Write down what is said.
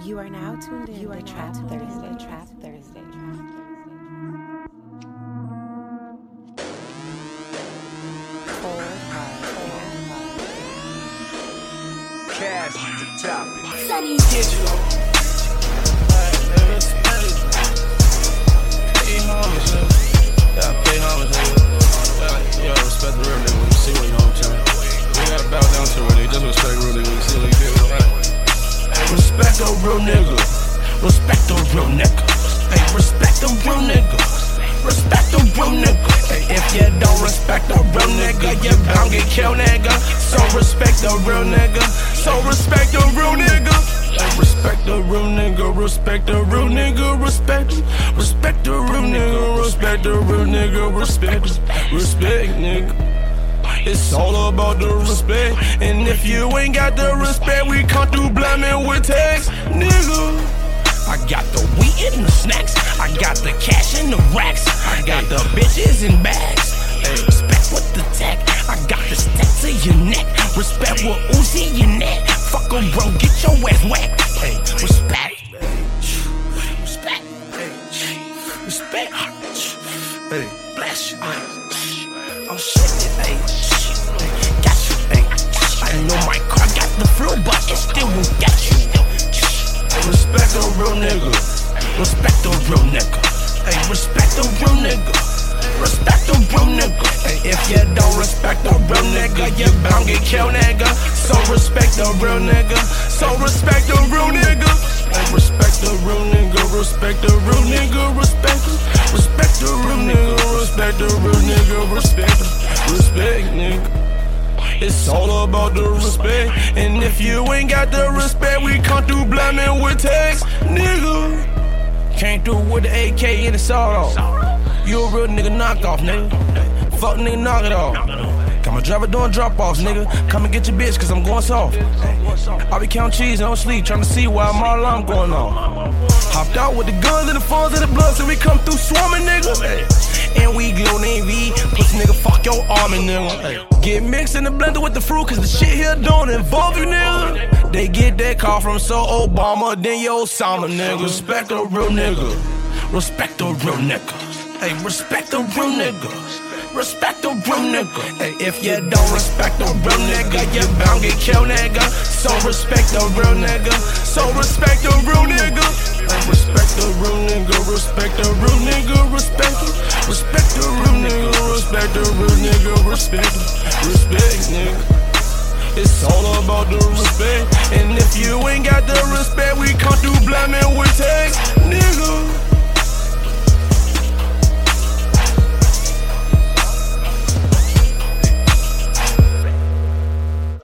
You are now tuned in. You are Trap Thursday. Trap Thursday. Cash the topic. Sunny Digital. Pay homage, nigga. You gotta respect the real nigga when you see what you know what I'm saying. You ain't gotta bow down to real nigga, just respect real nigga when you see what you do, right? Hey, respect a real nigga. Respect a real nigga. Hey, respect a real nigga. Respect a real nigga. Hey, if you don't respect a real nigga, you bound get killed, nigga. So respect a real nigga. So respect a real nigga. Hey, respect the real nigga, respect the real nigga, respect the real nigga, respect the real nigga, respect nigga. It's all about the respect, and if you ain't got the respect, we come through blaming with text, nigga. I got the weed and the snacks, I got the cash and the racks, I got the bitches and bags. Hey, respect with the tech, I got the stack to your neck. Respect with Uzi your neck. Fuck around, get your ass whacked. Hey, respect. Respect. Respect. Hey, bless you. I'm shit, hey. Got you, hey. I know my car got the flow, but it still won't get you. Respect a real nigga. Respect a real nigga. Hey, respect a real nigga. Respect a real nigga. Hey, if you don't respect a real nigga, you bound get killed, nigga. So respect a real nigga. So respect a real nigga. Hey, respect the real nigga. Respect the real nigga. Respect the real nigga. Respect the real nigga. Respect nigga. It's all about the respect, and if you ain't got the respect, we come through blaming with text, nigga. Came through with the AK and the sawed off. You a real nigga knockoff, nigga. Fuck nigga, knock it off. Got my driver doing drop-offs, nigga. Come and get your bitch, cause I'm going soft. I be counting cheese and don't sleep, trying to see why my alarm going off. Hopped out with the guns and the phones and the blood, so we come through swarming, nigga. And we glow navy, pussy nigga, fuck your army, nigga. Get mixed in the blender with the fruit, cause the shit here don't involve you, nigga. They get that call from so Obama, then yo Osama, nigga. Respect a real nigga. Respect a real nigga. Hey, respect a real nigga. Respect a real nigga. Hey, if you don't respect a real nigga, you bound get killed, nigga. So respect a real nigga. So respect a real nigga. Hey, respect the real nigga. Respect the real nigga. Respect the real nigga. Respect the real nigga. Respect nigga. It's all about the respect, and if you ain't got the respect, we come through blaming with text.